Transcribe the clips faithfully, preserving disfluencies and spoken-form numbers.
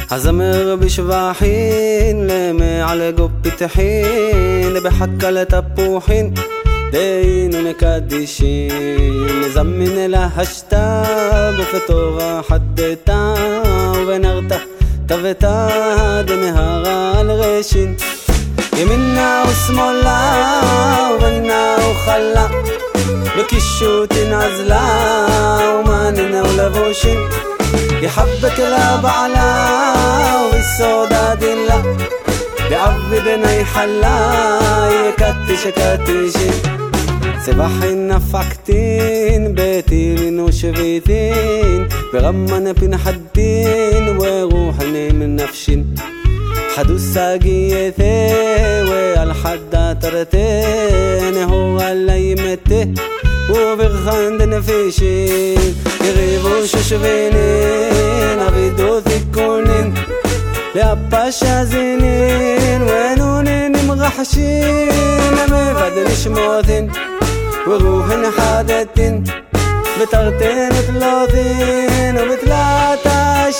הזמר בשבחין למעל גופתחין בחכה לתפוחין דיינו נקדישין נזמין אלה השתה בפתורה חדתה ובנרתה תבתה דמהרה על רשין ימינה ושמאלה ובינה וחלה בקישוטין עזלה ומנינה ולבושין يحبك لا بعلا والسودا دلا بعبدنا يحلا يكتش كتشين سبحين نفقتين بيتين وشبيتين بغمنا بين حدين وروحنا من نفشين حدو الساقيته والحدا ترتين هو اللي يمته وبغند نفيشين يغيبوا ششفينين عبيدو ذكونين لأبا شازينين وينونين مغحشين مفاد نشموثين وروحن حادتين بتغتين ثلاثين وبثلاثة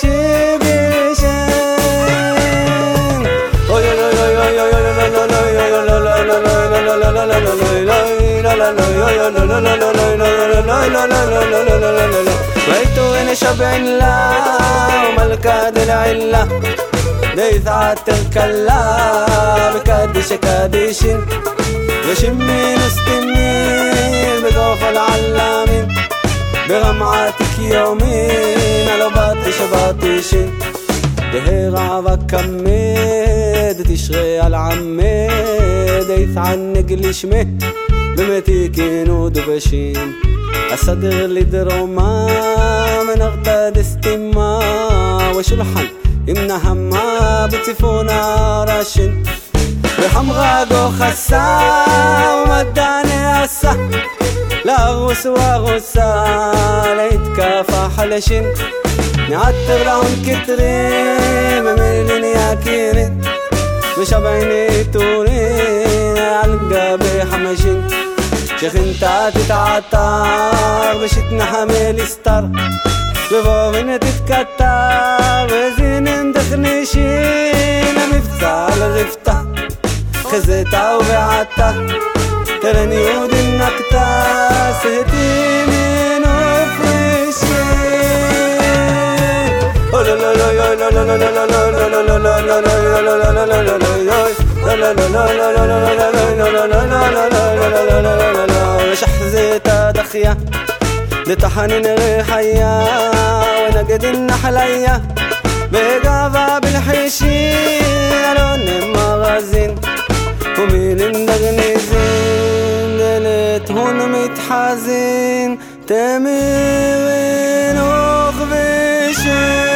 شبيشين ويتو إن شبعن لا وملكاد العلا ديث عتركلا بكادش كادشين وشمين استمين بضوف العلامين برمعاتك يومين على باطش باطشين دهيرع وكمد تشغي على عمد ديث عنك لشمه بمتيكين ودبشين أصدر لدروما من أغداد استما وشلحن يمنى هما بتفونا راشن بحمغاقو خسا ومداني أسا لا غوس وغوسا ليتكافى حلشين نعتر لهم كترين مميلين يا كيرين وشبعيني تورين عالقابي حمشين شيخ انت تتعطر بشتنا حمل استر بفوغين تتكتر وزين اندخنشين مفتال غفتة خزيتا وبعتا ترني يود النكتا سهتي من وفرشين لا لا لا لا لا لا لا لا لا شحزيتا دخية لتحنين ريحية ونقد النحلية بقافة بالحشين لون مغازين وميل النغنيزين دلت هون متحازين تميرين وخبشين